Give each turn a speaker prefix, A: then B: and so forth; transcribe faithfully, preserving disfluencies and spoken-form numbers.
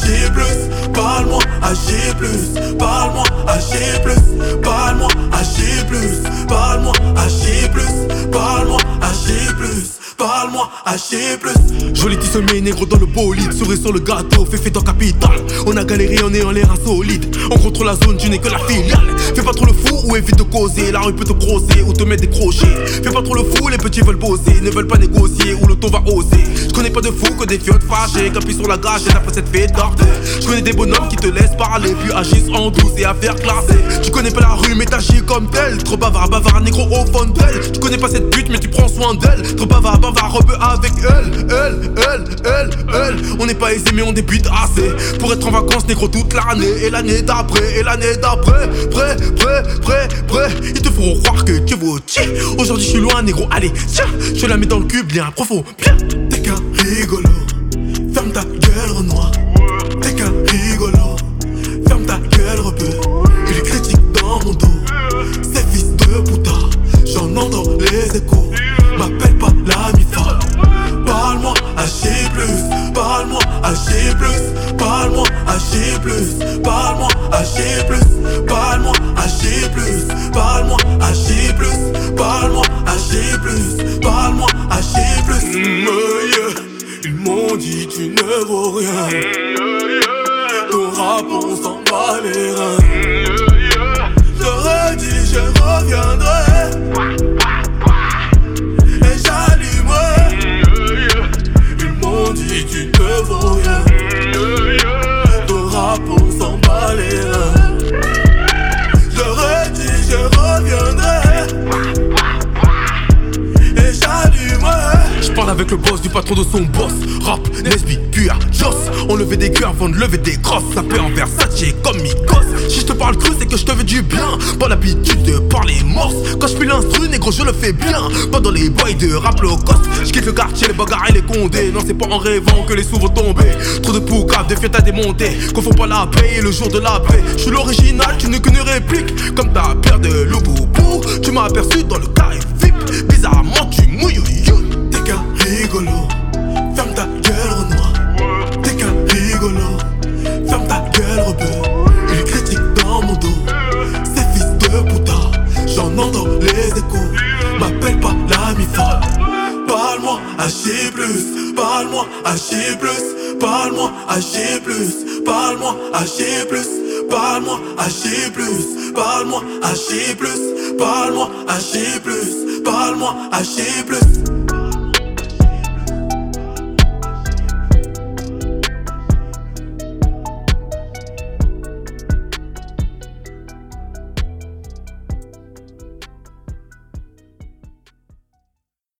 A: plus, parle-moi, agis plus, parle-moi, agis plus, parle-moi, agis plus, parle-moi, agis plus, parle-moi, agis plus, parle-moi, agis plus.
B: Joli tissemé négro dans le bolide, souris sur le gâteau, fait fait en capital. On a galéré, on est en l'air insolite. On contrôle la zone, tu n'es que la filiale. Fais pas trop le fou ou évite de causer, la rue peut te grosser ou te mettre des crochets. Fais pas trop le fou, les petits veulent bosser, ne veulent pas négocier ou le ton va oser. Je connais pas de fou que des fiottes fâchées, qu'appuient sur la gâche et après cette fête d'arte. Je connais des bonhommes qui te laissent parler, puis agissent en douce et à faire classer. Tu connais pas la rue mais t'agis comme tel. Trop bavard, bavard, négro au fond d'elle. Tu connais pas cette pute mais tu prends soin d'elle. Trop bavard, bavard, rebeu avec elle, elle, elle, elle, elle. On n'est pas aisé mais on débute assez pour être en vacances négro toute l'année. Et l'année d'après, et l'année d'après. Prêt, prêt, prêt, prêt. Ils te feront croire que tu vaux tiens. Aujourd'hui je suis loin négro, allez, tiens. Je la mets dans le cube, lien profond, bien.
A: T'es qu'un rigolo, ferme ta gueule Renoir. T'es qu'un rigolo, ferme ta gueule rebeu. Il est critique dans mon dos, ces fils de puta, j'en entends les échos. M'appelle pas l'ami fa. Parle-moi, agis plus, parle-moi, agis plus, parle-moi, agis plus, parle-moi, agis plus, parle-moi, agis plus, parle-moi, agis plus, parle-moi, agis plus, parle-moi, agis plus.
B: Mmh, yeah. Ils m'ont dit tu ne vaux rien. Ton rap on s'en bat les reins.
A: J'aurais dit je reviendrai et j'allumerai.
B: Ils m'ont dit tu ne vaux rien. Ton rap on s'en bat les reins.
A: J'aurais dit je reviendrai et j'allumerai.
B: J'parle avec le boss du patron de son boss. Rap, Nesby, puis à Joss. On levait des cœurs avant de lever des grosses. Ça peut en Versace comme Migos. Si je te parle cru c'est que je te veux du bien. Pas l'habitude de parler morse. Quand je plie l'instru négro je le fais bien. Pas dans les boys de rap low cost. J'quitte le quartier, les bagarres et les condés. Non c'est pas en rêvant que les sous vont tomber. Trop de poucaves, de fiottes à démonter. Confond pas la paix et le jour de la paix. Je suis l'original, tu n'es qu'une réplique. Comme ta paire de loup-boubou. Tu m'as aperçu dans le carré V I P. Bizarrement tu mouilles.
A: T'es qu'un rigolo, ferme ta gueule Renoir. T'es qu'un rigolo, ferme ta gueule rebeu. Il critique dans mon dos, ces fils de puta, j'en entends les échos. M'appelle pas l'ami fa. Parle-moi, agis plus, parle-moi, agis plus, parle-moi, agis plus, parle-moi, agis plus, parle-moi, agis plus, parle-moi, agis plus, parle-moi, agis plus, parle-moi, agis plus.